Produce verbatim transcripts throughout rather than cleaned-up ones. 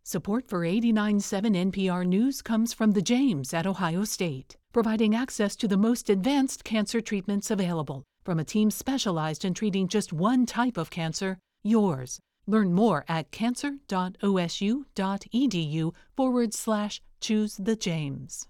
Support for eighty-nine point seven N P R News comes from the James at Ohio State, providing access to the most advanced cancer treatments available from a team specialized in treating just one type of cancer, yours. Learn more at cancer.osu.edu forward slash choose the James.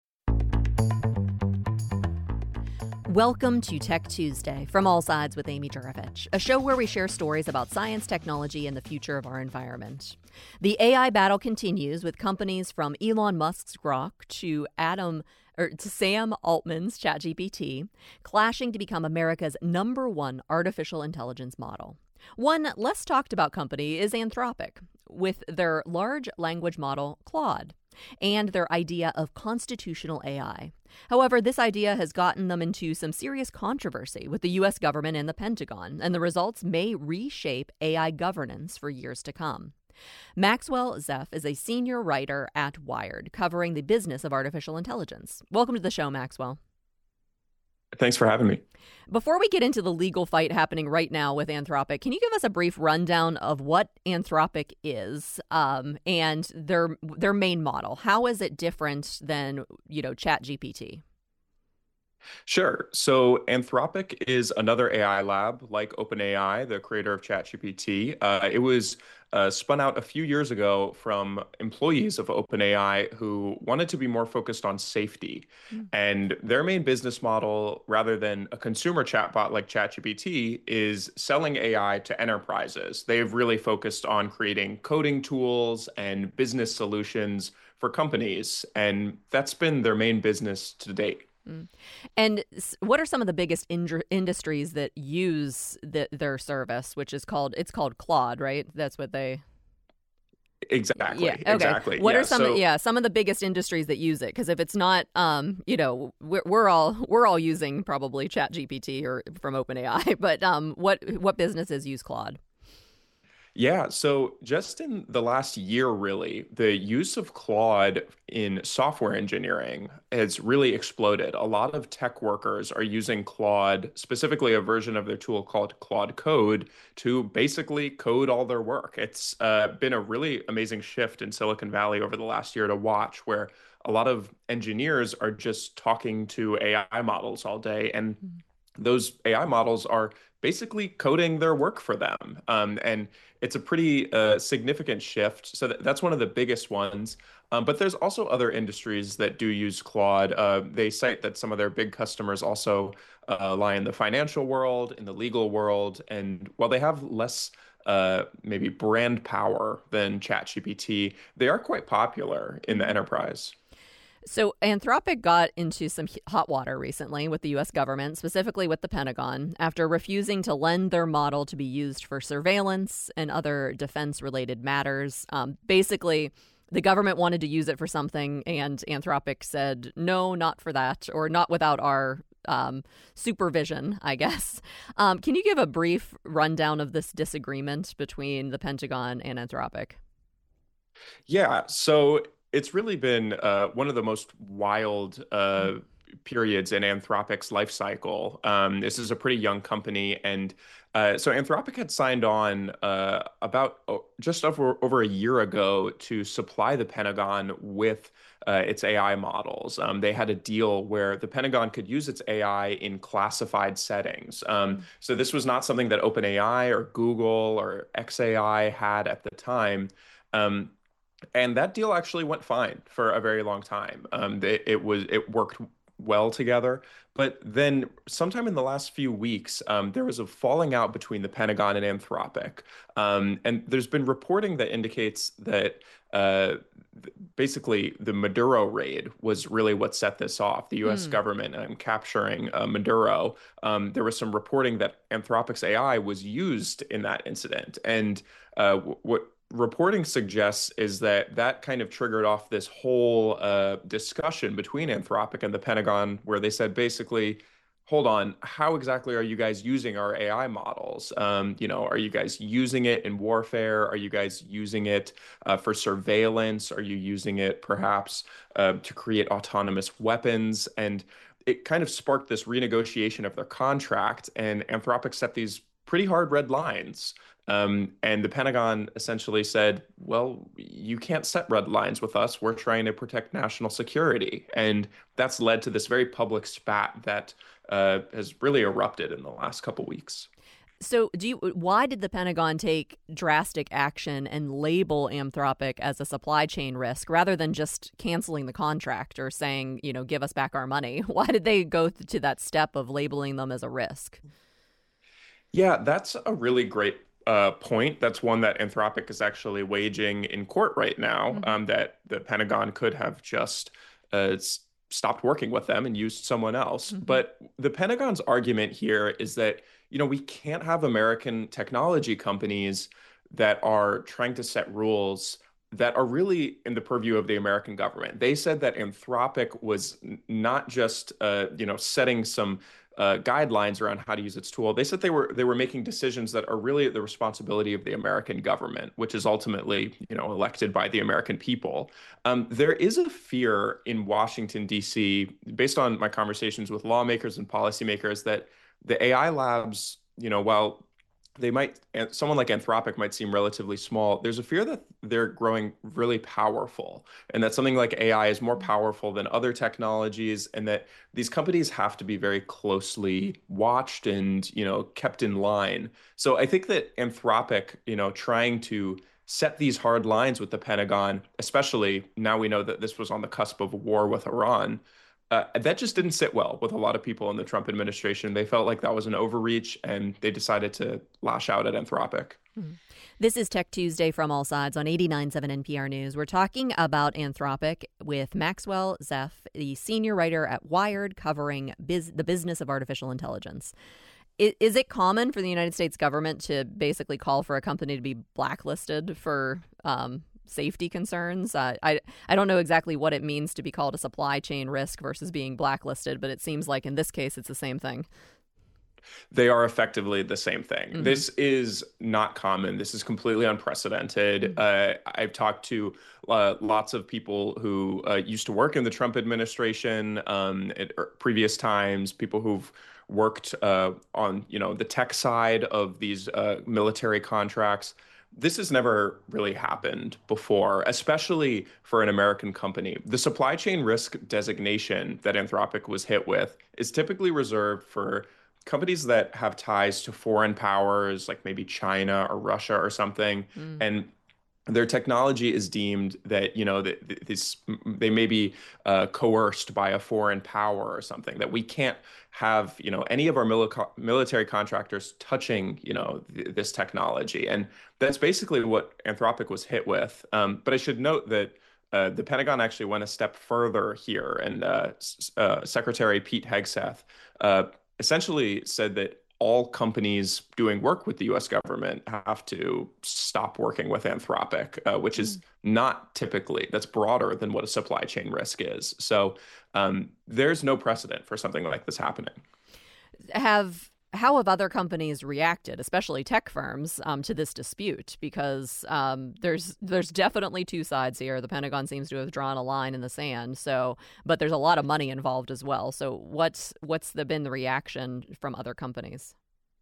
Welcome to Tech Tuesday from All Sides with Amy Jurovich, a show where we share stories about science, technology, and the future of our environment. The A I battle continues with companies from Elon Musk's Grok to Adam or to Sam Altman's ChatGPT clashing to become America's number one artificial intelligence model. One less talked about company is Anthropic, with their large language model Claude and their idea of constitutional A I. However, this idea has gotten them into some serious controversy with the U S government and the Pentagon, and the results may reshape A I governance for years to come. Maxwell Zeff is a senior writer at Wired, covering the business of artificial intelligence. Welcome to the show, Maxwell. Thanks for having me. Before we get into the legal fight happening right now with Anthropic, can you give us a brief rundown of what Anthropic is um, and their their main model? How is it different than, you know, ChatGPT? Sure. So Anthropic is another A I lab like OpenAI, the creator of ChatGPT. Uh, it was uh, spun out a few years ago from employees of OpenAI who wanted to be more focused on safety. Mm. And their main business model, rather than a consumer chatbot like ChatGPT, is selling A I to enterprises. They've really focused on creating coding tools and business solutions for companies. And that's been their main business to date. Mm. And what are some of the biggest in- industries that use the, their service, which is called, it's called Claude, right? That's what they... Exactly. Yeah. Okay. Exactly. What yeah, are some, so... yeah, some of the biggest industries that use it? Because if it's not, um, you know, we're, we're all we're all using probably ChatGPT or from OpenAI, but um, what what businesses use Claude? Yeah, so just in the last year, really, the use of Claude in software engineering has really exploded. A lot of tech workers are using Claude, specifically a version of their tool called Claude Code, to basically code all their work. It's uh, been a really amazing shift in Silicon Valley over the last year to watch, where a lot of engineers are just talking to A I models all day, and those A I models are basically coding their work for them. Um, and it's a pretty uh, significant shift. So th- that's one of the biggest ones. Um, but there's also other industries that do use Claude. Uh, they cite that some of their big customers also uh, lie in the financial world, in the legal world. And while they have less uh, maybe brand power than ChatGPT, they are quite popular in the enterprise. So Anthropic got into some hot water recently with the U S government, specifically with the Pentagon, after refusing to lend their model to be used for surveillance and other defense-related matters. Um, basically, the government wanted to use it for something, and Anthropic said, no, not for that, or not without our um, supervision, I guess. Um, can you give a brief rundown of this disagreement between the Pentagon and Anthropic? Yeah, so it's really been uh, one of the most wild uh, periods in Anthropic's life cycle. Um, this is a pretty young company, and uh, so Anthropic had signed on uh, about oh, just over over a year ago to supply the Pentagon with uh, its A I models. Um, they had a deal where the Pentagon could use its A I in classified settings. Um, so this was not something that OpenAI or Google or X A I had at the time. Um, And that deal actually went fine for a very long time. Um, it, it was it worked well together. But then sometime in the last few weeks, um, there was a falling out between the Pentagon and Anthropic. Um, and there's been reporting that indicates that uh, basically the Maduro raid was really what set this off. The U S mm. government um, capturing uh, Maduro. Um, there was some reporting that Anthropic's A I was used in that incident. And uh, what reporting suggests is that that kind of triggered off this whole uh, discussion between Anthropic and the Pentagon, where they said basically, hold on, how exactly are you guys using our A I models? Um, you know, are you guys using it in warfare? Are you guys using it uh, for surveillance? Are you using it perhaps uh, to create autonomous weapons? And it kind of sparked this renegotiation of their contract, and Anthropic set these pretty hard red lines Um, and the Pentagon essentially said, well, you can't set red lines with us. We're trying to protect national security. And that's led to this very public spat that uh, has really erupted in the last couple weeks. So, do you, why did the Pentagon take drastic action and label Anthropic as a supply chain risk rather than just canceling the contract or saying, you know, give us back our money? Why did they go to that step of labeling them as a risk? Yeah, that's a really great uh, point. That's one that Anthropic is actually waging in court right now, Mm-hmm. um, that the Pentagon could have just uh, s- stopped working with them and used someone else. Mm-hmm. But the Pentagon's argument here is that, you know, we can't have American technology companies that are trying to set rules that are really in the purview of the American government. They said that Anthropic was n- not just, uh, you know, setting some uh, guidelines around how to use its tool. They said they were they were making decisions that are really the responsibility of the American government, which is ultimately, you know, elected by the American people. Um, there is a fear in Washington, D C, based on my conversations with lawmakers and policymakers, that the A I labs, you know, while they might, someone like Anthropic might seem relatively small, there's a fear that they're growing really powerful, and that something like A I is more powerful than other technologies, and that these companies have to be very closely watched and, you know, kept in line. So I think that Anthropic, you know, trying to set these hard lines with the Pentagon, especially now we know that this was on the cusp of a war with Iran, uh, that just didn't sit well with a lot of people in the Trump administration. They felt like that was an overreach, and they decided to lash out at Anthropic. Mm-hmm. This is Tech Tuesday from All Sides on eighty-nine point seven N P R News. We're talking about Anthropic with Maxwell Zeff, the senior writer at Wired, covering biz- the business of artificial intelligence. Is, is it common for the United States government to basically call for a company to be blacklisted for um, safety concerns? Uh, I I don't know exactly what it means to be called a supply chain risk versus being blacklisted, but it seems like in this case it's the same thing. They are effectively the same thing. Mm-hmm. This is not common. This is completely unprecedented. Uh, I've talked to uh, lots of people who uh, used to work in the Trump administration um, at er, previous times, people who've worked uh, on, you know, the tech side of these uh, military contracts. This has never really happened before, especially for an American company. The supply chain risk designation that Anthropic was hit with is typically reserved for companies that have ties to foreign powers, like maybe China or Russia or something, Mm. and their technology is deemed that, you know, that this, they may be uh, coerced by a foreign power or something, that we can't have, you know, any of our mili- military contractors touching, you know, th- this technology. And that's basically what Anthropic was hit with. Um, but I should note that uh, the Pentagon actually went a step further here, and uh, uh, Secretary Pete Hegseth uh, essentially said that all companies doing work with the U S government have to stop working with Anthropic, uh, which is not typically, that's broader than what a supply chain risk is. So um, there's no precedent for something like this happening. Have how have other companies reacted, especially tech firms, um, to this dispute? Because um, there's there's definitely two sides here. The Pentagon seems to have drawn a line in the sand. So, but there's a lot of money involved as well. So, what's what's the, been the reaction from other companies?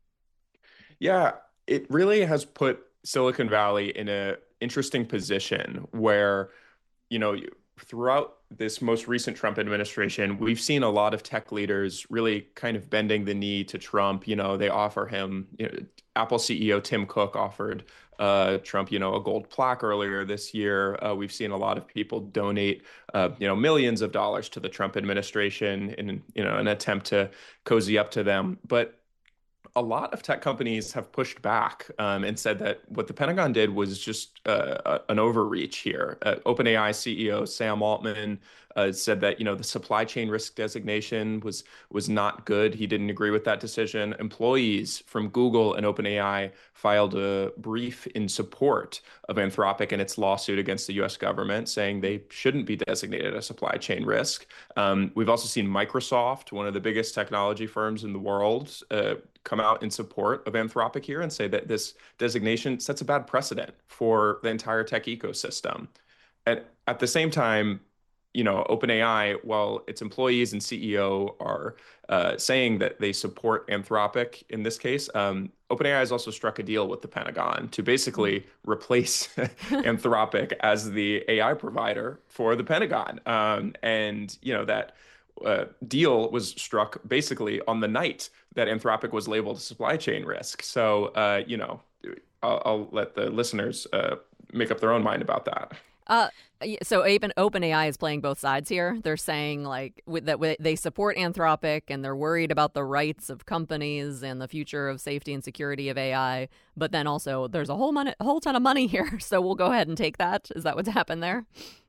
Yeah, it really has put Silicon Valley in a interesting position where, you know, throughout this most recent Trump administration, we've seen a lot of tech leaders really kind of bending the knee to Trump. You know, they offer him, you know, Apple C E O Tim Cook offered uh, Trump, you know, a gold plaque earlier this year. Uh, we've seen a lot of people donate, uh, you know, millions of dollars to the Trump administration in, you know, an attempt to cozy up to them. But a lot of tech companies have pushed back um, and said that what the Pentagon did was just uh, an overreach here. Uh, OpenAI C E O Sam Altman uh, said that, you know, the supply chain risk designation was was not good. He didn't agree with that decision. Employees from Google and OpenAI filed a brief in support of Anthropic and its lawsuit against the U S government, saying they shouldn't be designated a supply chain risk. Um, we've also seen Microsoft, one of the biggest technology firms in the world, uh, come out in support of Anthropic here and say that this designation sets a bad precedent for the entire tech ecosystem. And at the same time, you know, OpenAI, while its employees and C E O are uh, saying that they support Anthropic in this case, um, OpenAI has also struck a deal with the Pentagon to basically replace Anthropic as the A I provider for the Pentagon. Um, and, you know, that uh, deal was struck basically on the night that Anthropic was labeled a supply chain risk. So, uh, you know, I'll, I'll let the listeners uh, make up their own mind about that. Uh, y- so Open OpenAI is playing both sides here. They're saying like with, that w- they support Anthropic and they're worried about the rights of companies and the future of safety and security of A I. But then also there's a whole money, a whole ton of money here, so we'll go ahead and take that. Is that what's happened there?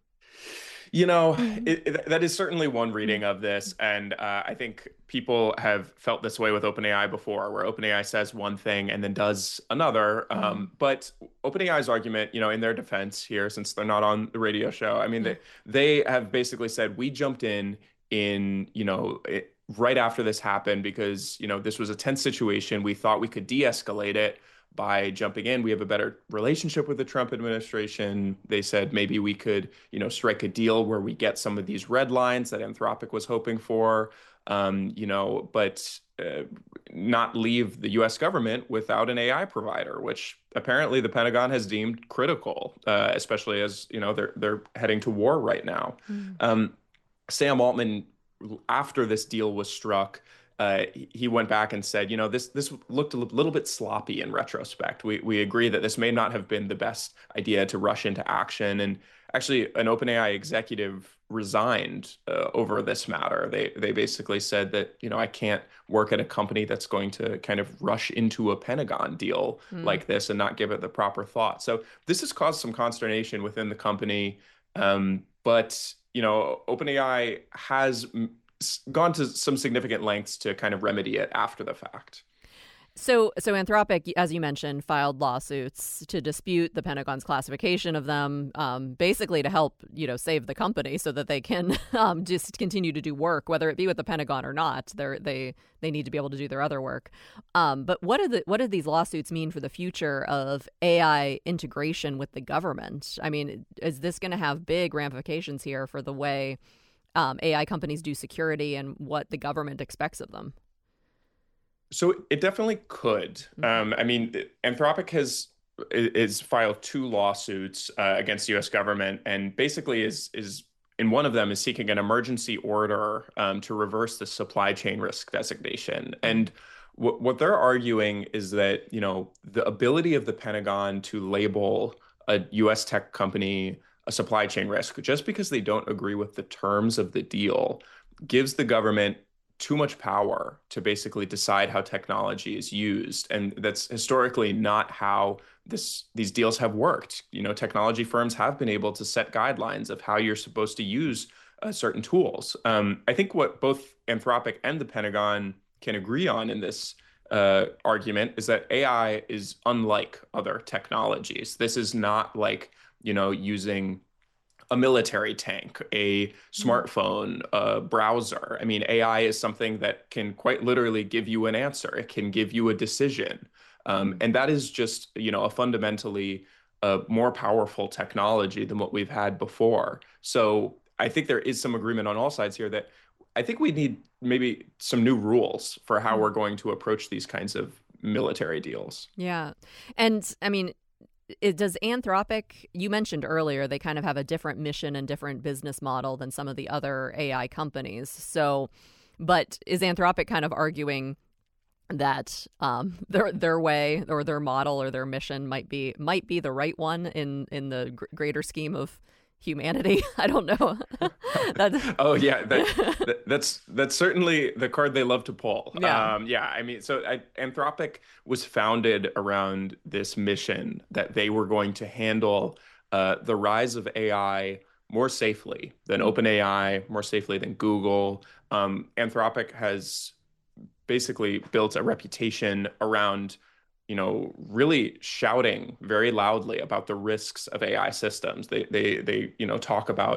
You know, it, it, that is certainly one reading of this. And uh, I think people have felt this way with OpenAI before, where OpenAI says one thing and then does another. Um, but OpenAI's argument, you know, in their defense here, since they're not on the radio show, I mean, they, they have basically said, we jumped in, in, you know, it, right after this happened because, you know, this was a tense situation. We thought we could de-escalate it by jumping in. We have a better relationship with the Trump administration. They said maybe we could, you know, strike a deal where we get some of these red lines that Anthropic was hoping for, um, you know, but uh, not leave the U S government without an A I provider, which apparently the Pentagon has deemed critical, uh, especially as, you know, they're they're heading to war right now. Mm. Um, Sam Altman, after this deal was struck, Uh, he went back and said, you know, this this looked a little bit sloppy in retrospect. We we agree that this may not have been the best idea to rush into action. And actually, an OpenAI executive resigned uh, over this matter. They they basically said that, you know, I can't work at a company that's going to kind of rush into a Pentagon deal mm. like this and not give it the proper thought. So this has caused some consternation within the company. Um, but, you know, OpenAI has gone to some significant lengths to kind of remedy it after the fact. So, so Anthropic, as you mentioned, filed lawsuits to dispute the Pentagon's classification of them, um, basically to help, you know, save the company so that they can um, just continue to do work, whether it be with the Pentagon or not. They they they need to be able to do their other work. Um, but what are the what do these lawsuits mean for the future of A I integration with the government? I mean, is this going to have big ramifications here for the way um, A I companies do security and what the government expects of them? So it definitely could. Um, I mean, Anthropic has is filed two lawsuits uh, against the U S government, and basically is is in one of them is seeking an emergency order um, to reverse the supply chain risk designation. And w- what they're arguing is that, you know, the ability of the Pentagon to label a U S tech company a supply chain risk just because they don't agree with the terms of the deal gives the government too much power to basically decide how technology is used. And that's historically not how this these deals have worked. You know, technology firms have been able to set guidelines of how you're supposed to use uh, certain tools. Um, I think what both Anthropic and the Pentagon can agree on in this uh, argument is that A I is unlike other technologies. This is not like, you know, using a military tank, a smartphone, a browser. I mean, A I is something that can quite literally give you an answer. It can give you a decision. Um, and that is just, you know, a fundamentally uh, more powerful technology than what we've had before. So I think there is some agreement on all sides here that I think we need maybe some new rules for how we're going to approach these kinds of military deals. Yeah. And I mean, It, does Anthropic, you mentioned earlier, they kind of have a different mission and different business model than some of the other A I companies. So, but is Anthropic kind of arguing that um, their their way or their model or their mission might be might be the right one in in the gr- greater scheme of humanity? I don't know. that's... Oh yeah, that, that, that's that's certainly the card they love to pull. Yeah, um, yeah. I mean, so I, Anthropic was founded around this mission that they were going to handle uh, the rise of A I more safely than OpenAI, more safely than Google. Um, Anthropic has basically built a reputation around, you know, really shouting very loudly about the risks of A I systems. They, they, they, you know, talk about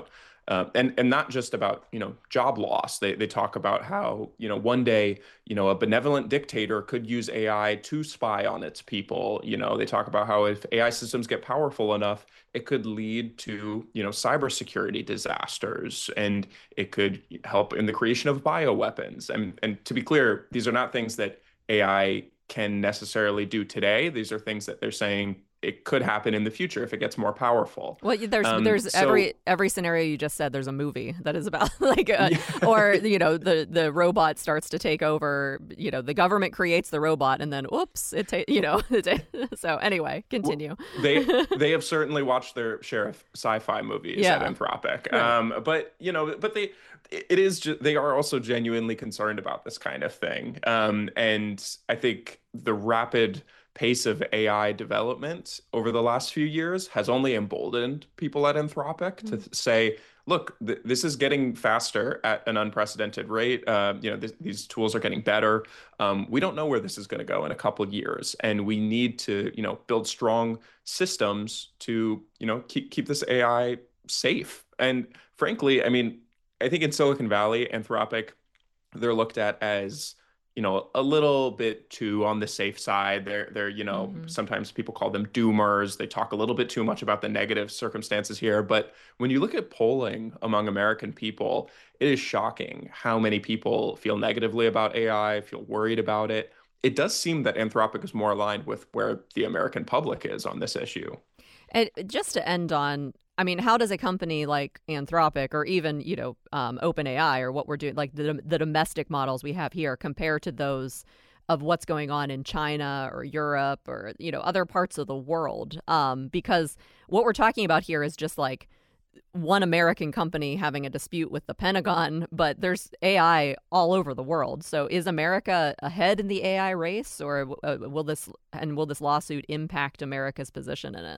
uh, and and not just about, you know, job loss. They they talk about how, you know, one day, you know, a benevolent dictator could use A I to spy on its people. You know, they talk about how if A I systems get powerful enough, it could lead to, you know, cybersecurity disasters, and it could help in the creation of bioweapons. And and to be clear, these are not things that A I can necessarily do today. These are things that they're saying it could happen in the future if it gets more powerful. Well, there's um, there's so, every every scenario you just said. There's a movie that is about like, a, yeah. or you know, the the robot starts to take over. You know, the government creates the robot, and then oops, it ta- you know. So anyway, continue. Well, they they have certainly watched their share of sci-fi movies yeah. at Anthropic. Right. Um, but you know, but they it is ju- they are also genuinely concerned about this kind of thing. Um, and I think the rapid pace of A I development over the last few years has only emboldened people at Anthropic mm-hmm. to say, look, th- this is getting faster at an unprecedented rate. Uh, you know, th- these tools are getting better. Um, we don't know where this is going to go in a couple of years, and we need to, you know, build strong systems to, you know, keep keep this A I safe. And frankly, I mean, I think in Silicon Valley, Anthropic, they're looked at as, you know, a little bit too on the safe side. They're, they're, you know, mm-hmm. sometimes people call them doomers. They talk a little bit too much about the negative circumstances here. But when you look at polling among American people, it is shocking how many people feel negatively about A I, feel worried about it. It does seem that Anthropic is more aligned with where the American public is on this issue. And just to end on, I mean, how does a company like Anthropic or even, you know, um, OpenAI or what we're doing, like the the domestic models we have here, compare to those of what's going on in China or Europe or, you know, other parts of the world? Um, because what we're talking about here is just like one American company having a dispute with the Pentagon, but there's A I all over the world. So is America ahead in the A I race, or uh, will this and will this lawsuit impact America's position in it?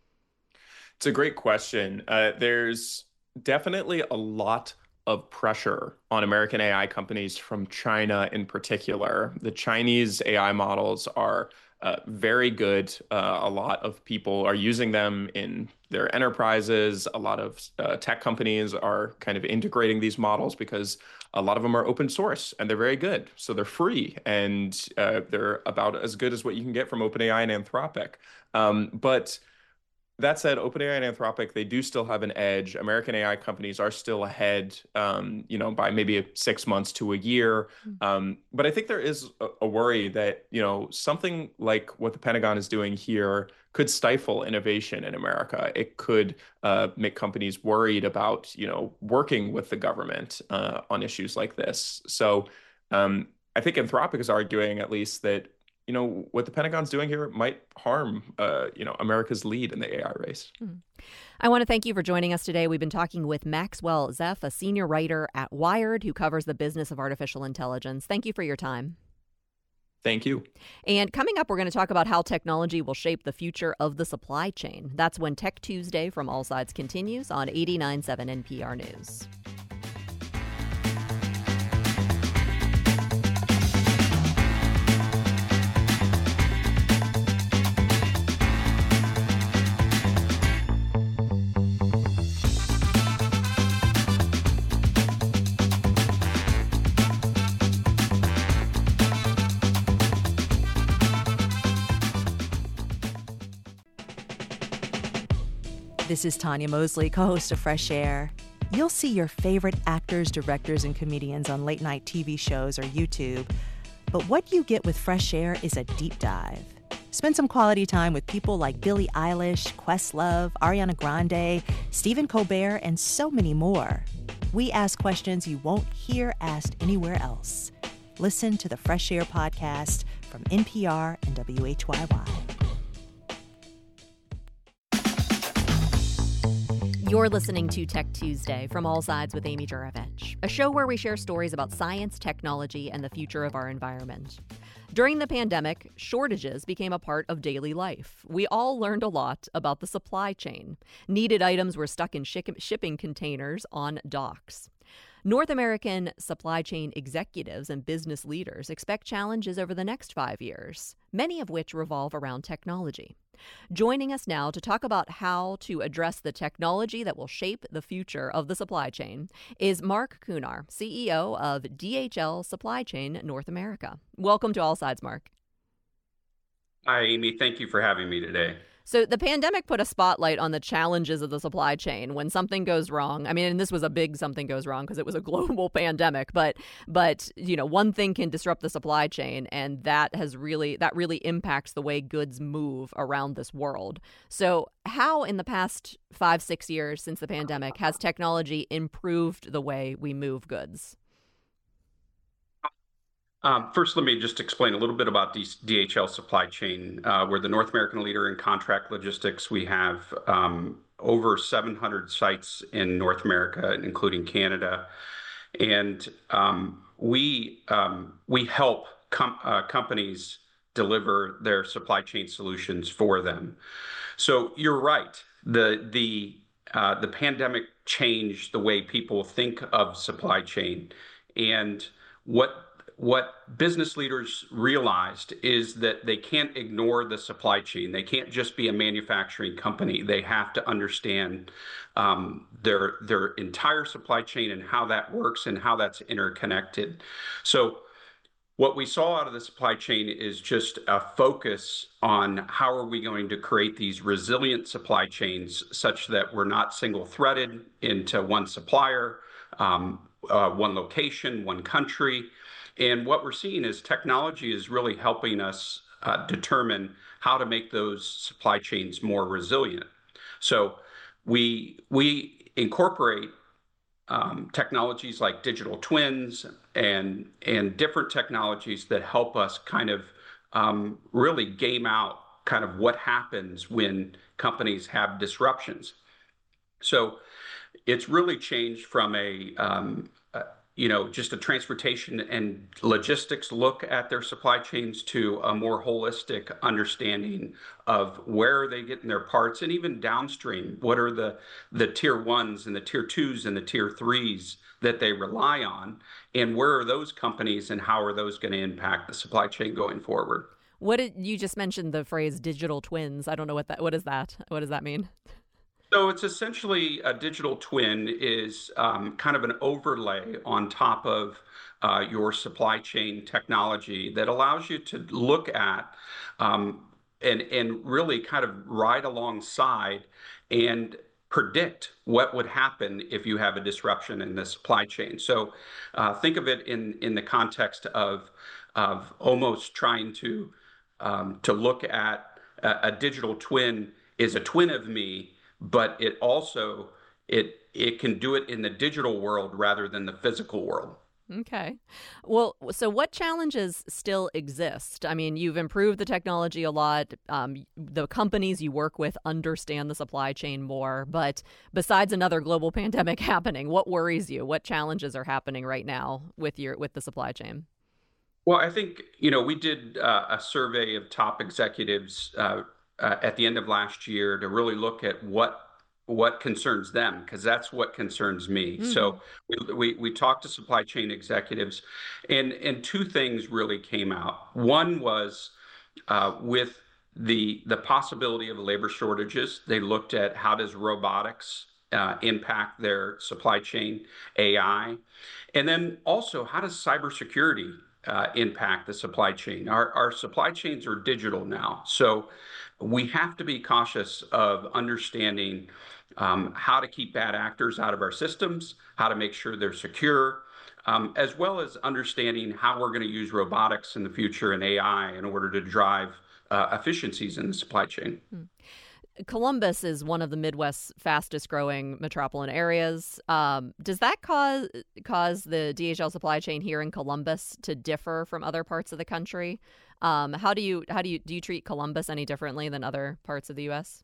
It's a great question. Uh, there's definitely a lot of pressure on American A I companies from China in particular. The Chinese A I models are uh, very good. Uh, a lot of people are using them in their enterprises. A lot of uh, tech companies are kind of integrating these models because a lot of them are open source and they're very good. So they're free, and uh, they're about as good as what you can get from OpenAI and Anthropic. Um, but That said, OpenAI and Anthropic, they do still have an edge. American A I companies are still ahead, um, you know, by maybe six months to a year. Um, but I think there is a, a worry that, you know, something like what the Pentagon is doing here could stifle innovation in America. It could uh, make companies worried about, you know, working with the government uh, on issues like this. So um, I think Anthropic is arguing at least that, you know, what the Pentagon's doing here might harm, uh, you know, America's lead in the A I race. Mm. I want to thank you for joining us today. We've been talking with Maxwell Zeff, a senior writer at Wired who covers the business of artificial intelligence. Thank you for your time. Thank you. And coming up, we're going to talk about how technology will shape the future of the supply chain. That's when Tech Tuesday from All Sides continues on eighty-nine point seven N P R News. This is Tanya Mosley, co-host of Fresh Air. You'll see your favorite actors, directors, and comedians on late-night T V shows or YouTube. But what you get with Fresh Air is a deep dive. Spend some quality time with people like Billie Eilish, Questlove, Ariana Grande, Stephen Colbert, and so many more. We ask questions you won't hear asked anywhere else. Listen to the Fresh Air podcast from N P R and W H Y Y. You're listening to Tech Tuesday from All Sides with Amy Juravich, a show where we share stories about science, technology, and the future of our environment. During the pandemic, shortages became a part of daily life. We all learned a lot about the supply chain. Needed items were stuck in shipping containers on docks. North American supply chain executives and business leaders expect challenges over the next five years, many of which revolve around technology. Joining us now to talk about how to address the technology that will shape the future of the supply chain is Mark Kunar, C E O of D H L Supply Chain North America. Welcome to All Sides, Mark. Hi, Amy. Thank you for having me today. So the pandemic put a spotlight on the challenges of the supply chain when something goes wrong. I mean, and this was a big something goes wrong because it was a global pandemic, but but you know, one thing can disrupt the supply chain, and that has really that really impacts the way goods move around this world. So how in the past five, six years since the pandemic has technology improved the way we move goods? Um, first, let me just explain a little bit about D H L Supply Chain. Uh, we're the North American leader in contract logistics. We have um, over seven hundred sites in North America, including Canada. And um, we um, we help com- uh, companies deliver their supply chain solutions for them. So you're right. The the uh, the pandemic changed the way people think of supply chain, and what What business leaders realized is that they can't ignore the supply chain. They can't just be a manufacturing company. They have to understand um, their their entire supply chain and how that works and how that's interconnected. So what we saw out of the supply chain is just a focus on how are we going to create these resilient supply chains such that we're not single-threaded into one supplier, um, uh, one location, one country. And what we're seeing is technology is really helping us uh, determine how to make those supply chains more resilient. So we we incorporate um, technologies like digital twins and and different technologies that help us kind of um, really game out kind of what happens when companies have disruptions. So it's really changed from a um, uh, you know, just a transportation and logistics look at their supply chains to a more holistic understanding of where are they getting their parts, and even downstream, what are the the tier ones and the tier twos and the tier threes that they rely on, and where are those companies and how are those going to impact the supply chain going forward? What did you just mentioned the phrase digital twins? I don't know what that what is that? What does that mean? So it's essentially a digital twin is um, kind of an overlay on top of uh, your supply chain technology that allows you to look at um, and and really kind of ride alongside and predict what would happen if you have a disruption in the supply chain. So uh, think of it in in the context of of almost trying to um, to look at a, a digital twin is a twin of me, but it also it it can do it in the digital world rather than the physical world. Okay. Well, so what challenges still exist? I mean, you've improved the technology a lot. Um, the companies you work with understand the supply chain more. But besides another global pandemic happening, what worries you? What challenges are happening right now with your with the supply chain? Well, I think, you know, we did uh, a survey of top executives uh, uh, at the end of last year to really look at what what concerns them, because that's what concerns me. Mm-hmm. So we, we we talked to supply chain executives, and and two things really came out. One was uh, with the the possibility of labor shortages. They looked at how does robotics uh, impact their supply chain, A I, and then also how does cybersecurity uh, impact the supply chain. Our our supply chains are digital now, so we have to be cautious of understanding um, how to keep bad actors out of our systems, how to make sure they're secure, um, as well as understanding how we're going to use robotics in the future and A I in order to drive uh, efficiencies in the supply chain. Hmm. Columbus is one of the Midwest's fastest growing metropolitan areas. Um, does that cause cause the D H L supply chain here in Columbus to differ from other parts of the country? Um, how do you how do you do you treat Columbus any differently than other parts of the U S?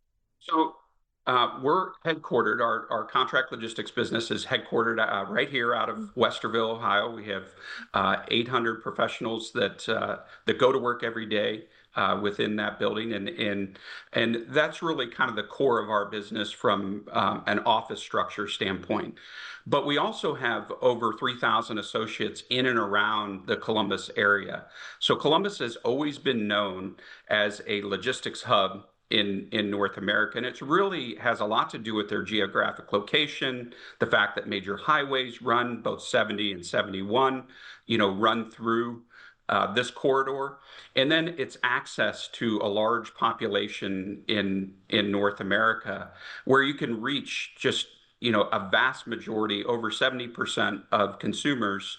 So uh, we're headquartered. Our our contract logistics business is headquartered uh, right here out of Westerville, Ohio. We have uh, eight hundred professionals that uh, that go to work every day. uh, within that building. And, and, and that's really kind of the core of our business from um, an office structure standpoint. But we also have over three thousand associates in and around the Columbus area. So Columbus has always been known as a logistics hub in, in North America. And it really has a lot to do with their geographic location, the fact that major highways run, both seventy and seventy-one, you know, run through uh, this corridor. And then its access to a large population in, in North America, where you can reach just, you know, a vast majority, over seventy percent of consumers,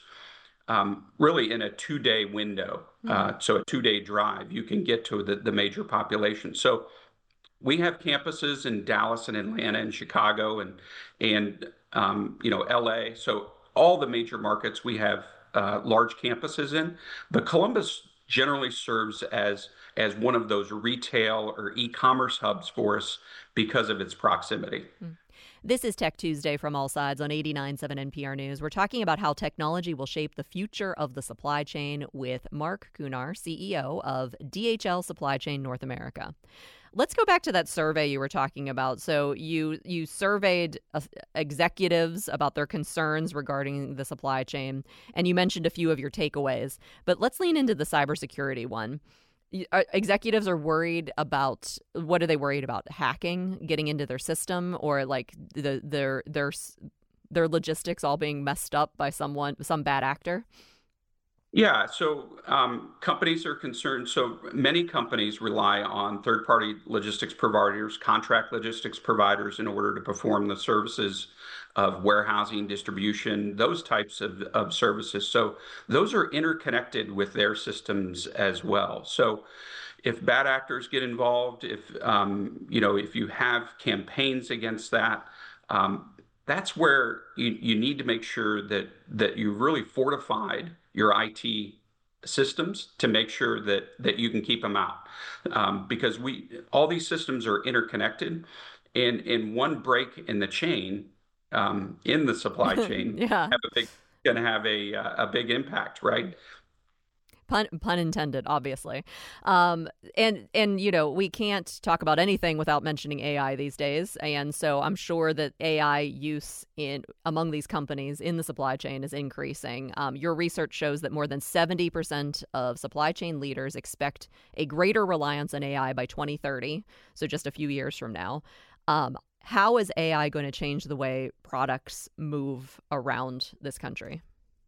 um, really in a two-day window. Mm-hmm. Uh, so a two-day drive, you can get to the, the major population. So we have campuses in Dallas and Atlanta and Chicago and, and um, you know, L A. So all the major markets we have uh, large campuses in. But Columbus generally serves as, as one of those retail or e-commerce hubs for us because of its proximity. Mm-hmm. This is Tech Tuesday from All Sides on eighty-nine point seven N P R News. We're talking about how technology will shape the future of the supply chain with Mark Kunar, C E O of D H L Supply Chain North America. Let's go back to that survey you were talking about. So you you surveyed uh, executives about their concerns regarding the supply chain, and you mentioned a few of your takeaways. But let's lean into the cybersecurity one. Executives are worried about, what are they worried about? Hacking, getting into their system, or like the their their their logistics all being messed up by someone, some bad actor? Yeah, so um, companies are concerned. So many companies rely on third-party logistics providers, contract logistics providers, in order to perform the services of warehousing, distribution, those types of, of services. So those are interconnected with their systems as well. So if bad actors get involved, if um, you know, if you have campaigns against that, um, that's where you, you need to make sure that that you've really fortified your I T systems to make sure that that you can keep them out, um, because we all these systems are interconnected, and in one break in the chain, um, in the supply chain, yeah, have a big going to have a a big impact, right? Pun, pun intended, obviously. Um, and, and, you know, we can't talk about anything without mentioning A I these days. And so I'm sure that A I use in among these companies in the supply chain is increasing. Um, your research shows that more than seventy percent of supply chain leaders expect a greater reliance on A I by twenty thirty, so just a few years from now. Um, how is A I going to change the way products move around this country?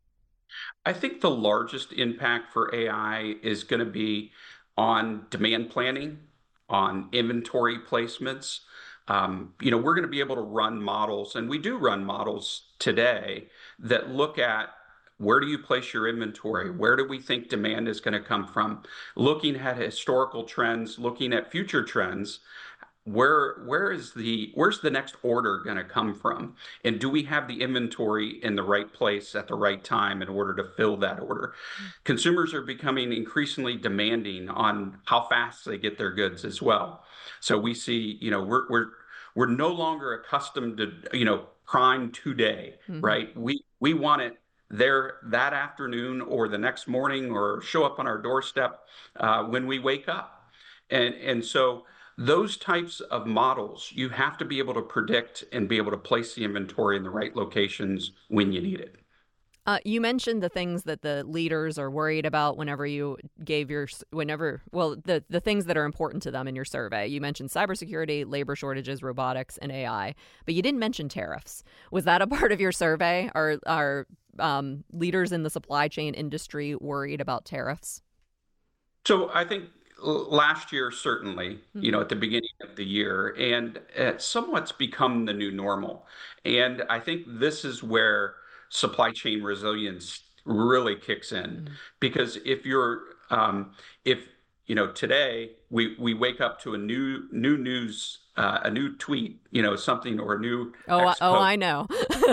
I think the largest impact for A I is going to be on demand planning, on inventory placements. Um, you know, we're going to be able to run models, and we do run models today that look at where do you place your inventory? Where do we think demand is going to come from? Looking at historical trends, looking at future trends. Where where is the where's the next order going to come from, and do we have the inventory in the right place at the right time in order to fill that order? Mm-hmm. Consumers are becoming increasingly demanding on how fast they get their goods as well. So we see, you know, we're we're we're no longer accustomed to, you know, prime today, mm-hmm. right? We we want it there that afternoon or the next morning, or show up on our doorstep uh, when we wake up, and and so. Those types of models, you have to be able to predict and be able to place the inventory in the right locations when you need it. Uh, you mentioned the things that the leaders are worried about whenever you gave your, whenever, well, the, the things that are important to them in your survey. You mentioned cybersecurity, labor shortages, robotics, and A I, but you didn't mention tariffs. Was that a part of your survey? Are, are um, leaders in the supply chain industry worried about tariffs? So I think last year, certainly, mm-hmm. you know, at the beginning of the year, and it somewhat's become the new normal. And I think this is where supply chain resilience really kicks in, mm-hmm. because if you're, um, if, you know, today we, we wake up to a new, new news, uh, a new tweet, you know, something, or a new, oh, oh, I know,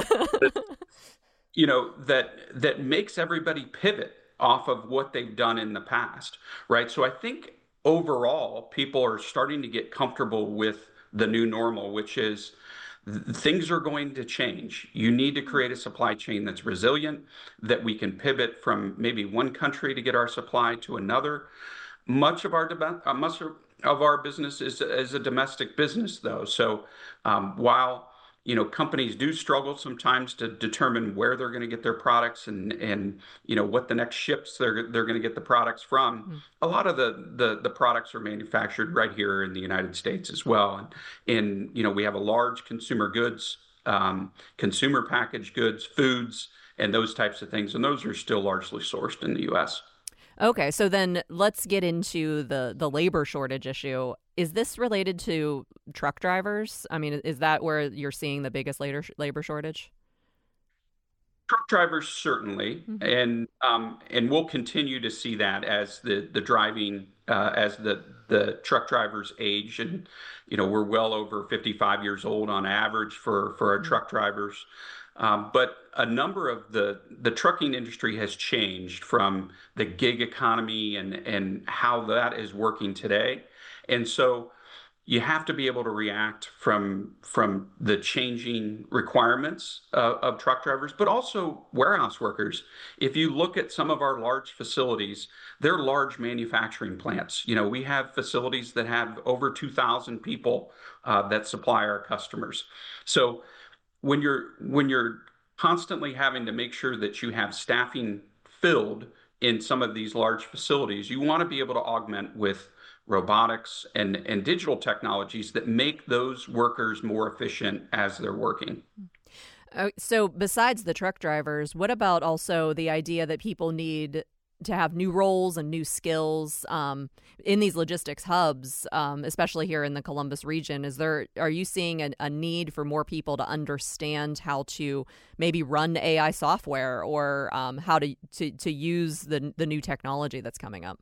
you know, that, that makes everybody pivot off of what they've done in the past, right? So I think overall, people are starting to get comfortable with the new normal, which is th- things are going to change. You need to create a supply chain that's resilient, that we can pivot from maybe one country to get our supply to another. much of our uh, much of our business is is a domestic business, though. So um, while you know companies do struggle sometimes to determine where they're going to get their products and and you know what the next ships they're they're going to get the products from, mm. a lot of the, the the products are manufactured right here in the United States as well. And, and you know we have a large consumer goods, um, consumer packaged goods, foods, and those types of things, and those are still largely sourced in the U S. Okay, so then let's get into the, the labor shortage issue. Is this related to truck drivers? I mean, is that where you're seeing the biggest labor labor shortage? Truck drivers, certainly, mm-hmm. and um, and we'll continue to see that as the the driving uh, as the the truck drivers age, and you know we're well over fifty-five years old on average for for our mm-hmm. truck drivers. Um, but a number of the the trucking industry has changed from the gig economy and and how that is working today, and so you have to be able to react from from the changing requirements uh, of truck drivers, but also warehouse workers. If you look at some of our large facilities, they're large manufacturing plants. You know, we have facilities that have over two thousand people uh, that supply our customers. So when you're when you're constantly having to make sure that you have staffing filled in some of these large facilities, you want to be able to augment with robotics and, and digital technologies that make those workers more efficient as they're working. Uh, so besides the truck drivers, what about also the idea that people need to have new roles and new skills um, in these logistics hubs, um, especially here in the Columbus region? Is there, are you seeing a, a need for more people to understand how to maybe run A I software or um, how to, to to use the the new technology that's coming up?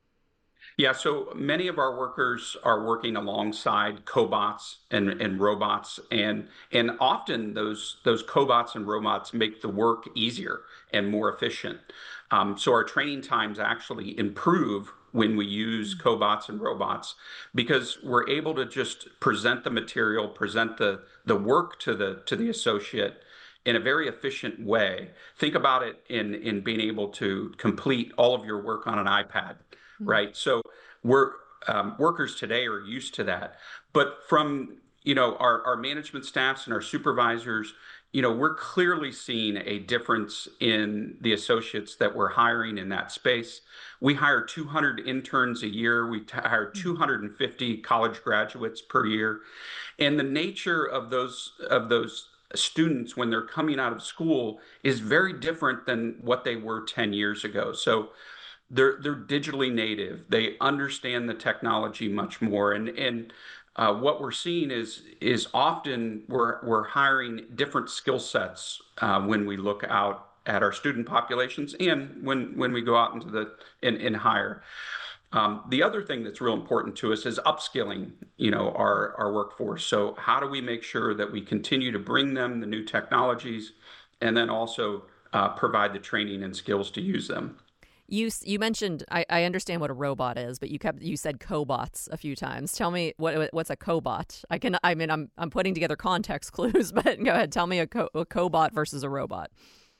Yeah, so many of our workers are working alongside cobots and, and robots, and and often those those cobots and robots make the work easier and more efficient. Um, so our training times actually improve when we use cobots and robots because we're able to just present the material, present the the work to the to the associate in a very efficient way. Think about it in in being able to complete all of your work on an iPad. Right. So we're um, workers today are used to that. But from, you know, our, our management staffs and our supervisors, you know, we're clearly seeing a difference in the associates that we're hiring in that space. We hire two hundred interns a year. We hire two hundred fifty college graduates per year. And the nature of those of those students when they're coming out of school is very different than what they were ten years ago. So They're they're digitally native. They understand the technology much more, and and uh, what we're seeing is is often we're we're hiring different skill sets uh, when we look out at our student populations and when when we go out into the and, and hire. Um, the other thing that's real important to us is upskilling, you know, our our workforce. So how do we make sure that we continue to bring them the new technologies, and then also uh, provide the training and skills to use them? You you mentioned I, I understand what a robot is, but you kept you said cobots a few times. Tell me what what's a cobot? I can I mean I'm I'm putting together context clues, but go ahead. Tell me a, co- a cobot versus a robot.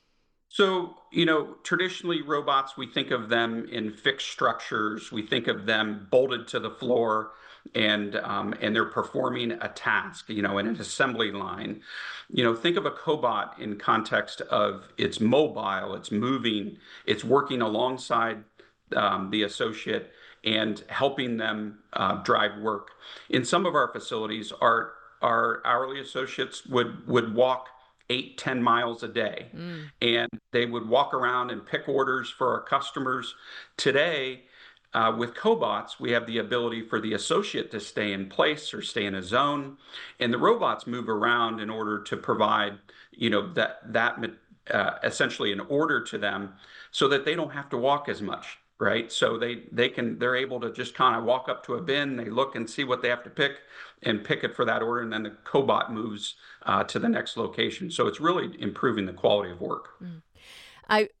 So, you know, traditionally robots, we think of them in fixed structures. We think of them bolted to the floor and um, and they're performing a task, you know, in an assembly line. You know, think of a cobot in context of it's mobile, it's moving, it's working alongside um, the associate and helping them uh, drive work. In some of our facilities, our our hourly associates would would walk eight, ten miles a day. Mm. And they would walk around and pick orders for our customers. Today, uh, with cobots, we have the ability for the associate to stay in place or stay in a zone. And the robots move around in order to provide, you know, that, that uh, essentially an order to them so that they don't have to walk as much. Right. So they, they can, they're able to just kind of walk up to a bin, they look and see what they have to pick and pick it for that order. And then the cobot moves uh, to the next location. So it's really improving the quality of work. Mm. I,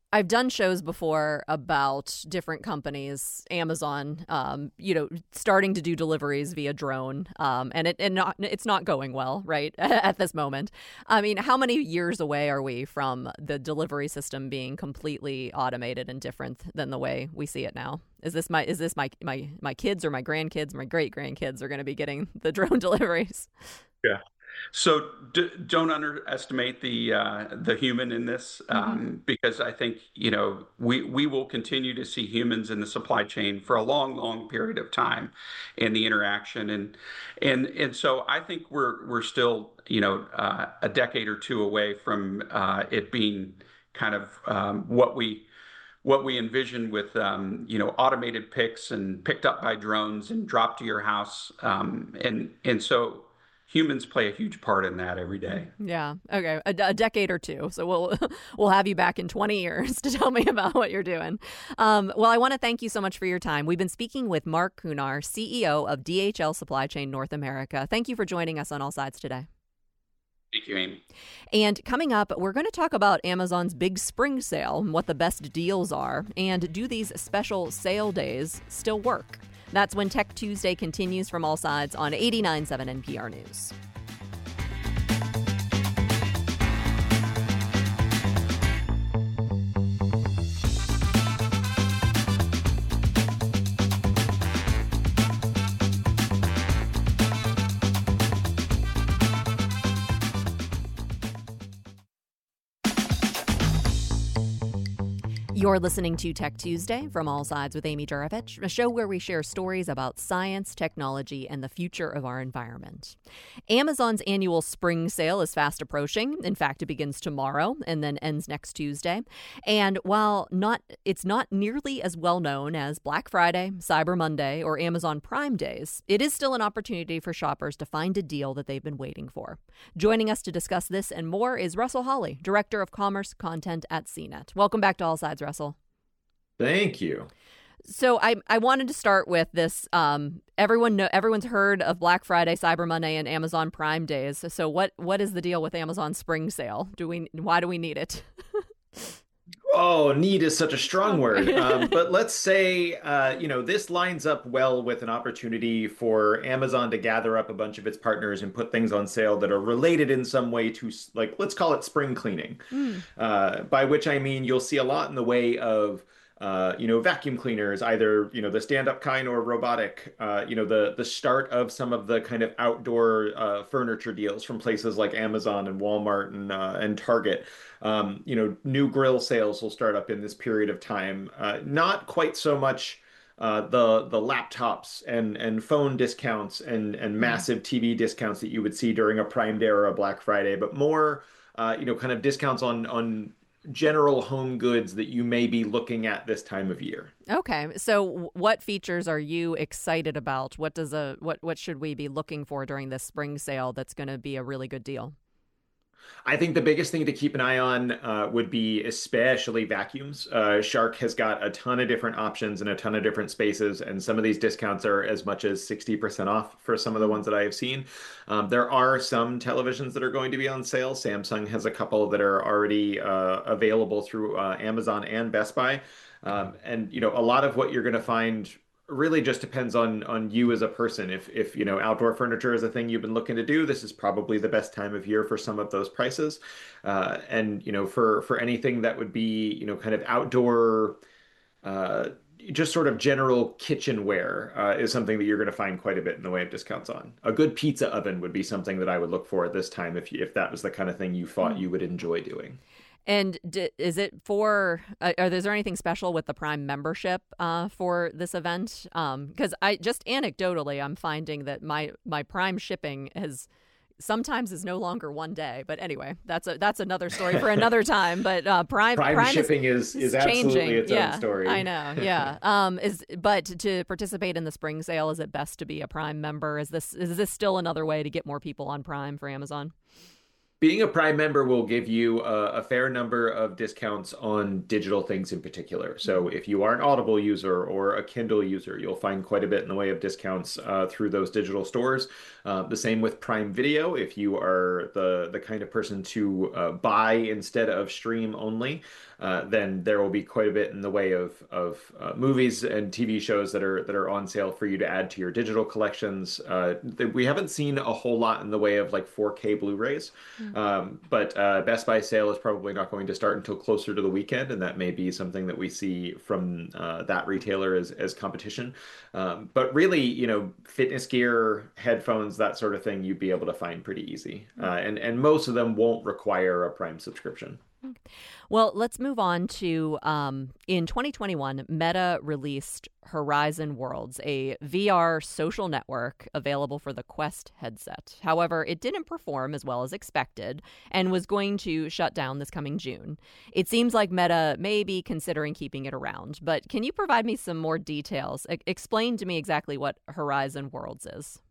I've done shows before about different companies, Amazon, um, you know, starting to do deliveries via drone, um, and it and not it's not going well, right, at this moment. I mean, how many years away are we from the delivery system being completely automated and different than the way we see it now? Is this my is this my my my kids or my grandkids, my great grandkids are going to be getting the drone deliveries? Yeah. So d- don't underestimate the uh, the human in this, um, mm-hmm. because I think you know we we will continue to see humans in the supply chain for a long, long period of time, in the interaction, and and and so I think we're we're still you know uh, a decade or two away from uh, it being kind of um, what we what we envision with um, you know automated picks and picked up by drones and dropped to your house, um, and and so. Humans play a huge part in that every day. Yeah. Okay. A, a decade or two. So we'll we'll have you back in twenty years to tell me about what you're doing. Um, well, I want to thank you so much for your time. We've been speaking with Mark Kunar, C E O of D H L Supply Chain North America. Thank you for joining us on All Sides today. Thank you, Amy. And coming up, we're going to talk about Amazon's big spring sale and what the best deals are. And do these special sale days still work? That's when Tech Tuesday continues from All Sides on eighty-nine point seven N P R News. You're listening to Tech Tuesday from All Sides with Amy Juravich, a show where we share stories about science, technology, and the future of our environment. Amazon's annual spring sale is fast approaching. In fact, it begins tomorrow and then ends next Tuesday. And while not, it's not nearly as well known as Black Friday, Cyber Monday, or Amazon Prime Days, it is still an opportunity for shoppers to find a deal that they've been waiting for. Joining us to discuss this and more is Russell Hawley, Director of Commerce Content at C net. Welcome back to All Sides, Russell. Thank you. So I I wanted to start with this. Um, everyone know everyone's heard of Black Friday, Cyber Monday, and Amazon Prime Days. So what what is the deal with Amazon Spring Sale? Do we why do we need it? Oh, need is such a strong word. Um, but let's say, uh, you know, this lines up well with an opportunity for Amazon to gather up a bunch of its partners and put things on sale that are related in some way to, like, let's call it spring cleaning. Mm. Uh, by which I mean you'll see a lot in the way of Uh, you know, vacuum cleaners, either, you know, the stand-up kind or robotic, uh, you know, the the start of some of the kind of outdoor uh, furniture deals from places like Amazon and Walmart and uh, and Target. Um, you know, new grill sales will start up in this period of time. Uh, not quite so much uh, the the laptops and and phone discounts and and massive T V discounts that you would see during a Prime Day or a Black Friday, but more, uh, you know, kind of discounts on on general home goods that you may be looking at this time of year. Okay. So what features are you excited about? What does a what what should we be looking for during this spring sale that's going to be a really good deal? I think the biggest thing to keep an eye on uh, would be especially vacuums. Uh, Shark has got a ton of different options in a ton of different spaces, and some of these discounts are as much as sixty percent off for some of the ones that I have seen. Um, there are some televisions that are going to be on sale. Samsung has a couple that are already uh, available through uh, Amazon and Best Buy. Um, and, you know, a lot of what you're going to find really just depends on on you as a person. If if you know outdoor furniture is a thing you've been looking to do, this is probably the best time of year for some of those prices. Uh, and you know for for anything that would be you know kind of outdoor, uh, just sort of general kitchenware uh, is something that you're going to find quite a bit in the way of discounts on. A good pizza oven would be something that I would look for at this time if you, if that was the kind of thing you thought you would enjoy doing. And d- is it for, uh, are, is there anything special with the Prime membership uh, for this event? Because um, I just anecdotally, I'm finding that my, my Prime shipping has sometimes is no longer one day. But anyway, that's a that's another story for another time. But uh, Prime Prime, Prime shipping is, is, is changing. absolutely its yeah, own story. I know. Yeah. um. Is but to participate in the spring sale, is it best to be a Prime member? Is this is this still another way to get more people on Prime for Amazon? Being a Prime member will give you a, a fair number of discounts on digital things in particular. So if you are an Audible user or a Kindle user, you'll find quite a bit in the way of discounts uh, through those digital stores. Uh, the same with Prime Video. If you are the, the kind of person to uh, buy instead of stream only, uh, then there will be quite a bit in the way of, of uh, movies and T V shows that are that are on sale for you to add to your digital collections. Uh, we haven't seen a whole lot in the way of like four K Blu-rays. Um, but uh, Best Buy sale is probably not going to start until closer to the weekend, and that may be something that we see from uh, that retailer as, as competition. Um, but really, you know, fitness gear, headphones, that sort of thing, you'd be able to find pretty easy. Uh, and, and most of them won't require a Prime subscription. Well, let's move on to, um, in twenty twenty-one, Meta released Horizon Worlds, a V R social network available for the Quest headset. However, it didn't perform as well as expected and was going to shut down this coming June. It seems like Meta may be considering keeping it around, but can you provide me some more details? E- explain to me exactly what Horizon Worlds is.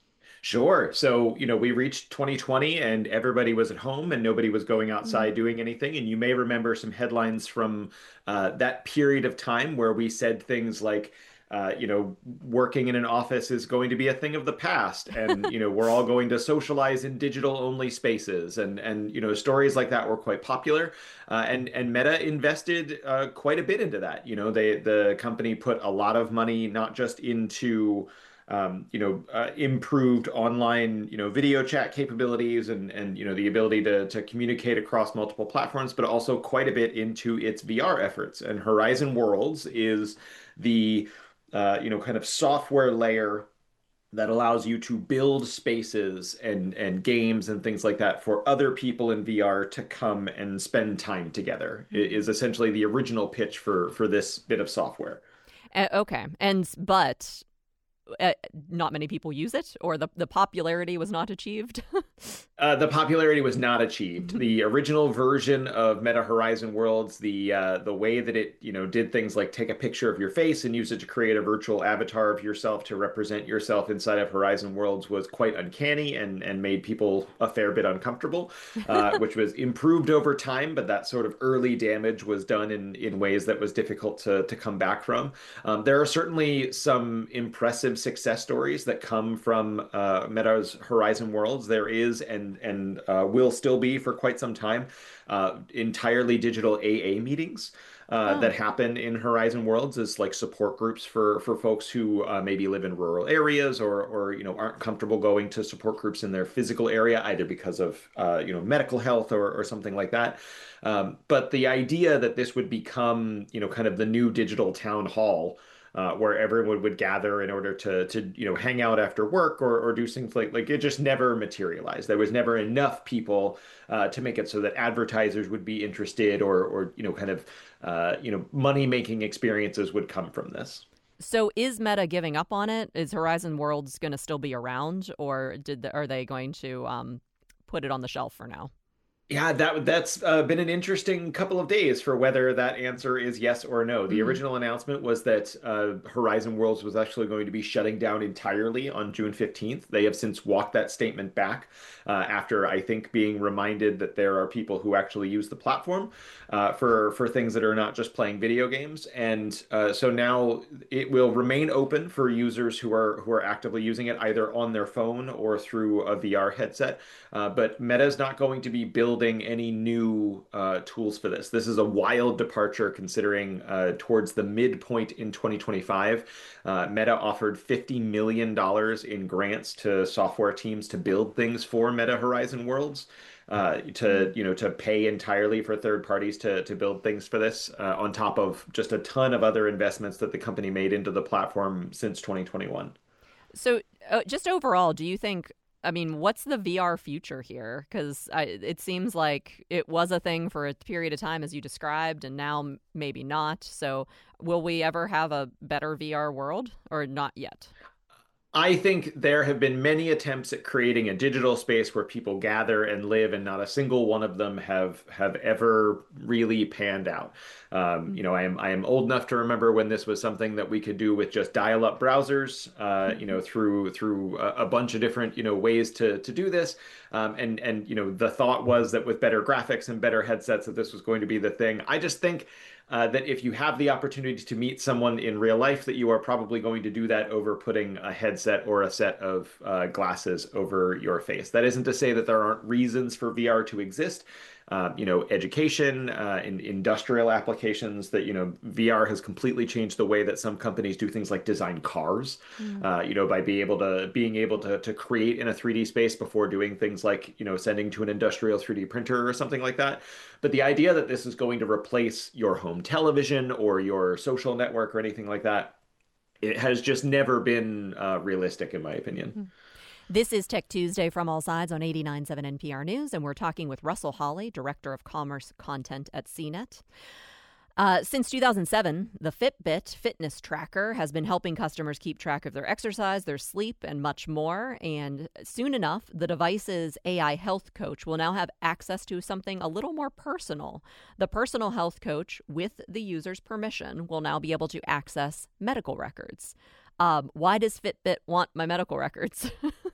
Sure. So, you know, we reached twenty twenty and everybody was at home and nobody was going outside mm-hmm. doing anything. And you may remember some headlines from uh, that period of time where we said things like, uh, you know, working in an office is going to be a thing of the past. And, you know, we're all going to socialize in digital only spaces. And, and you know, stories like that were quite popular. Uh, and, and Meta invested uh, quite a bit into that. You know, they the company put a lot of money, not just into Um, you know, uh, improved online, you know, video chat capabilities and, and, you know, the ability to, to communicate across multiple platforms, but also quite a bit into its V R efforts. And Horizon Worlds is the, uh, you know, kind of software layer that allows you to build spaces and, and games and things like that for other people in V R to come and spend time together. It is essentially the original pitch for, for this bit of software. Uh, okay. And, but... Uh, not many people use it, or the, the popularity was not achieved? uh, the popularity was not achieved. The original version of Meta Horizon Worlds, the uh, the way that it you know did things like take a picture of your face and use it to create a virtual avatar of yourself to represent yourself inside of Horizon Worlds was quite uncanny and, and made people a fair bit uncomfortable, uh, which was improved over time, but that sort of early damage was done in, in ways that was difficult to, to come back from. Um, there are certainly some impressive success stories that come from uh, Meta's Horizon Worlds. There is and and uh, will still be for quite some time uh, entirely digital A A meetings uh, oh. that happen in Horizon Worlds as like support groups for for folks who uh, maybe live in rural areas or or you know aren't comfortable going to support groups in their physical area either because of uh, you know medical health or or something like that. Um, but the idea that this would become you know kind of the new digital town hall Uh, where everyone would gather in order to, to you know, hang out after work or, or do things like, like it just never materialized. There was never enough people uh, to make it so that advertisers would be interested or, or you know, kind of, uh, you know, money-making experiences would come from this. So is Meta giving up on it? Is Horizon Worlds going to still be around, or did the, are they going to um, put it on the shelf for now? Yeah, that that's uh, been an interesting couple of days for whether that answer is yes or no. The mm-hmm. original announcement was that uh, Horizon Worlds was actually going to be shutting down entirely on June fifteenth. They have since walked that statement back uh, after, I think, being reminded that there are people who actually use the platform uh, for, for things that are not just playing video games. And uh, so now it will remain open for users who are, who are actively using it either on their phone or through a V R headset. Uh, but Meta is not going to be building any new uh, tools for this. This is a wild departure considering uh, towards the midpoint in twenty twenty-five, uh, Meta offered fifty million dollars in grants to software teams to build things for Meta Horizon Worlds, uh, to you know to pay entirely for third parties to to build things for this, uh, on top of just a ton of other investments that the company made into the platform since twenty twenty-one. So uh, just overall, do you think I mean, what's the V R future here? Because it seems like it was a thing for a period of time, as you described, and now maybe not. So will we ever have a better V R world or not yet? I think there have been many attempts at creating a digital space where people gather and live, and not a single one of them have have ever really panned out. Um, you know, I am I am old enough to remember when this was something that we could do with just dial-up browsers. Uh, you know, through through a, a bunch of different you know ways to to do this. Um, and and you know, the thought was that with better graphics and better headsets, that this was going to be the thing. I just think. Uh, that if you have the opportunity to meet someone in real life, that you are probably going to do that over putting a headset or a set of uh, glasses over your face. That isn't to say that there aren't reasons for V R to exist. Uh, you know, education, uh, in industrial applications that, you know, V R has completely changed the way that some companies do things like design cars, mm. uh, you know, by being able to being able to, to create in a three D space before doing things like, you know, sending to an industrial three D printer or something like that. But the idea that this is going to replace your home television or your social network or anything like that, it has just never been uh, realistic, in my opinion. Mm. This is Tech Tuesday from All Sides on eighty-nine point seven N P R News, and we're talking with Russell Holly, Director of Commerce Content at C net. Uh, since two thousand seven, the Fitbit fitness tracker has been helping customers keep track of their exercise, their sleep, and much more. And soon enough, the device's A I health coach will now have access to something a little more personal. The personal health coach, with the user's permission, will now be able to access medical records. Um, why does Fitbit want my medical records?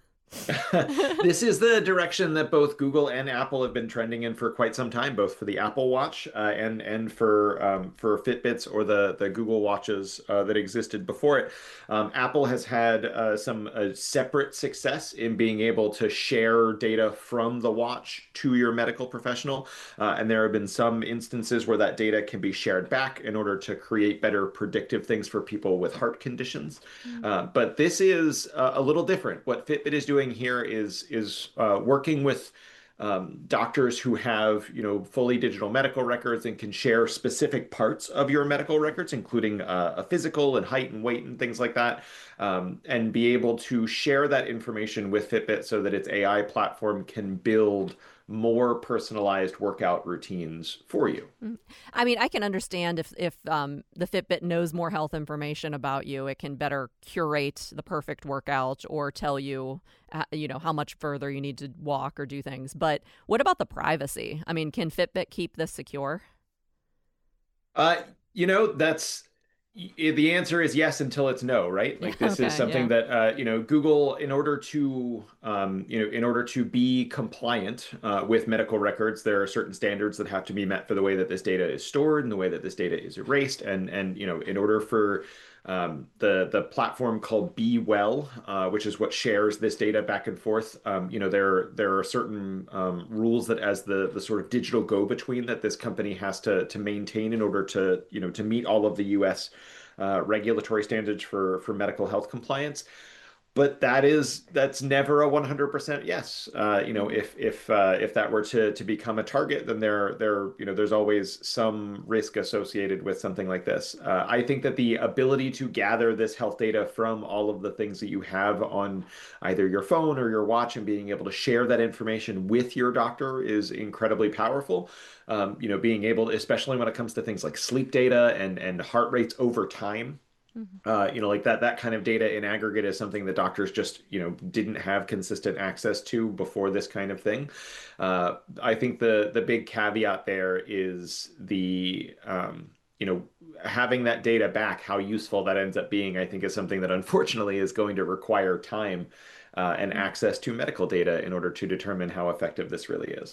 This is the direction that both Google and Apple have been trending in for quite some time, both for the Apple Watch uh, and and for um, for Fitbits or the the Google Watches uh, that existed before it. Um, Apple has had uh, some uh, separate success in being able to share data from the watch to your medical professional, uh, and there have been some instances where that data can be shared back in order to create better predictive things for people with heart conditions. Mm-hmm. Uh, but this is uh, a little different. What Fitbit is doing here is is uh, working with um, doctors who have you know fully digital medical records and can share specific parts of your medical records, including uh, a physical and height and weight and things like that, um, and be able to share that information with Fitbit so that its A I platform can build more personalized workout routines for you. I mean, I can understand if if um, the Fitbit knows more health information about you, it can better curate the perfect workout or tell you, uh, you know, how much further you need to walk or do things. But what about the privacy? I mean, can Fitbit keep this secure? Uh, you know, that's the answer is yes until it's no, right? Like this okay, is something yeah. that uh, you know Google, in order to um, you know in order to be compliant uh, with medical records, there are certain standards that have to be met for the way that this data is stored and the way that this data is erased, and and you know in order for um, the the platform called Be Well, uh, which is what shares this data back and forth. Um, you know, there there are certain um, rules that, as the the sort of digital go-between, that this company has to to maintain in order to you know to meet all of the U S uh, regulatory standards for for medical health compliance. But that is that's never a one hundred percent yes. Uh, you know, if if uh, if that were to to become a target, then there there you know there's always some risk associated with something like this. Uh, I think that the ability to gather this health data from all of the things that you have on either your phone or your watch and being able to share that information with your doctor is incredibly powerful. Um, you know, being able to, especially when it comes to things like sleep data and and heart rates over time. Uh, you know, like that that kind of data in aggregate is something that doctors just, you know, didn't have consistent access to before this kind of thing. Uh, I think the the big caveat there is the, um, you know, having that data back, how useful that ends up being, I think is something that unfortunately is going to require time uh, and access to medical data in order to determine how effective this really is.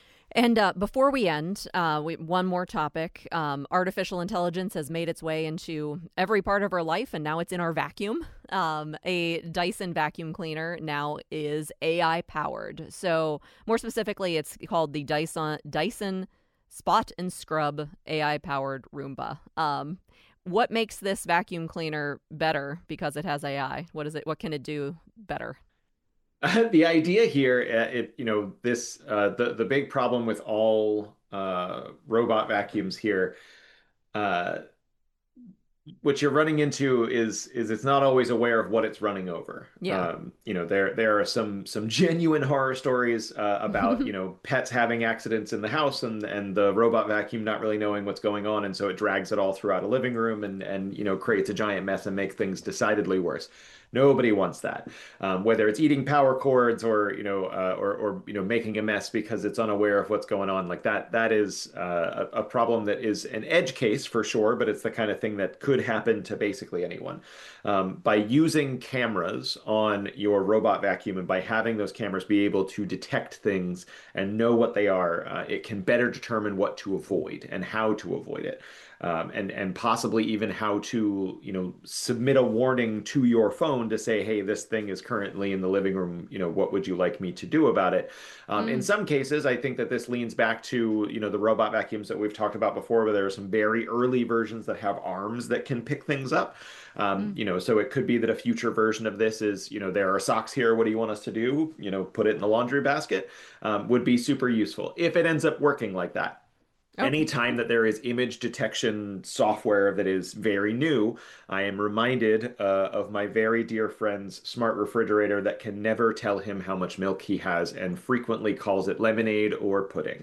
And uh, before we end, uh, we, one more topic. Um, artificial intelligence has made its way into every part of our life, and now it's in our vacuum. Um, a Dyson vacuum cleaner now is A I powered. So more specifically, it's called the Dyson Dyson Spot and Scrub A I powered Roomba. Um, what makes this vacuum cleaner better because it has A I? What is it? What can it do better? Uh, the idea here, uh, it you know this uh, the the big problem with all uh, robot vacuums here, uh, what you're running into is is it's not always aware of what it's running over. Yeah. Um, you know there there are some some genuine horror stories uh, about you know pets having accidents in the house and and the robot vacuum not really knowing what's going on, and so it drags it all throughout a living room and and you know creates a giant mess and makes things decidedly worse. Nobody wants that. Um, whether it's eating power cords or, you know, uh, or, or, you know, making a mess because it's unaware of what's going on, like that, that is uh, a, a problem that is an edge case for sure, but it's the kind of thing that could happen to basically anyone. Um, by using cameras on your robot vacuum and by having those cameras be able to detect things and know what they are, uh, it can better determine what to avoid and how to avoid it. Um, and and possibly even how to, you know, submit a warning to your phone to say, hey, this thing is currently in the living room. You know, what would you like me to do about it? Um, mm. In some cases, I think that this leans back to, you know, the robot vacuums that we've talked about before, where there are some very early versions that have arms that can pick things up. Um, mm. You know, so it could be that a future version of this is, you know, there are socks here. What do you want us to do? You know, put it in the laundry basket. Um, would be super useful if it ends up working like that. Okay. Anytime that there is image detection software that is very new, I am reminded uh, of my very dear friend's smart refrigerator that can never tell him how much milk he has and frequently calls it lemonade or pudding.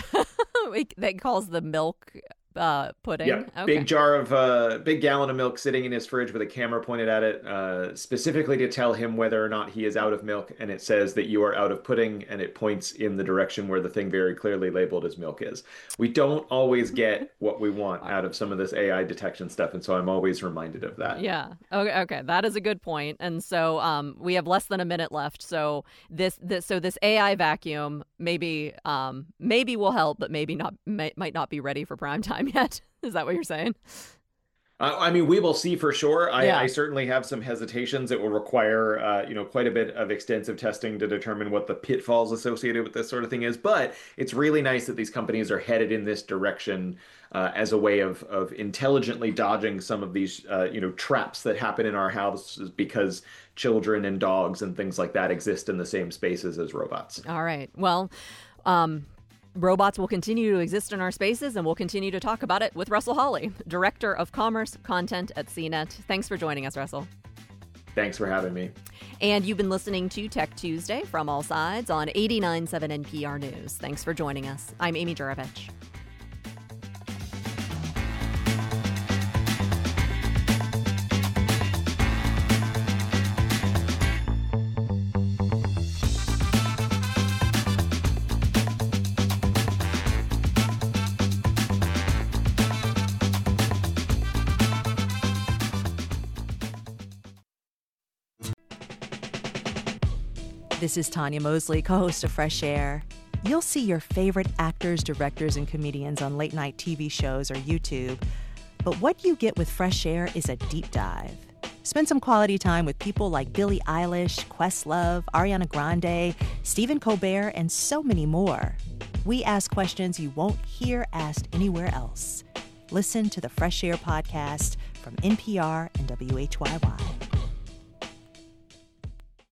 That calls the milk uh, pudding? Yeah, okay. Big jar of, uh, big gallon of milk sitting in his fridge with a camera pointed at it, uh, specifically to tell him whether or not he is out of milk. And it says that you are out of pudding, and it points in the direction where the thing very clearly labeled as milk is. We don't always get what we want out of some of this A I detection stuff. And so I'm always reminded of that. Yeah. Okay. Okay. That is a good point. And so um, we have less than a minute left. So this, this, so this A I vacuum maybe, um, maybe will help, but maybe not, may, might not be ready for prime time yet. Is that what you're saying? Uh, I mean, we will see for sure. I, yeah. I certainly have some hesitations. It will require, uh, you know, quite a bit of extensive testing to determine what the pitfalls associated with this sort of thing is. But it's really nice that these companies are headed in this direction uh, as a way of of intelligently dodging some of these, uh, you know, traps that happen in our houses because children and dogs and things like that exist in the same spaces as robots. All right. Well, um, robots will continue to exist in our spaces, and we'll continue to talk about it with Russell Hawley, Director of Commerce Content at C net. Thanks for joining us, Russell. Thanks for having me. And you've been listening to Tech Tuesday from All Sides on eighty-nine point seven N P R News. Thanks for joining us. I'm Amy Juravich. This is Tanya Mosley, co-host of Fresh Air. You'll see your favorite actors, directors, and comedians on late-night T V shows or YouTube. But what you get with Fresh Air is a deep dive. Spend some quality time with people like Billie Eilish, Questlove, Ariana Grande, Stephen Colbert, and so many more. We ask questions you won't hear asked anywhere else. Listen to the Fresh Air podcast from N P R and W H Y Y.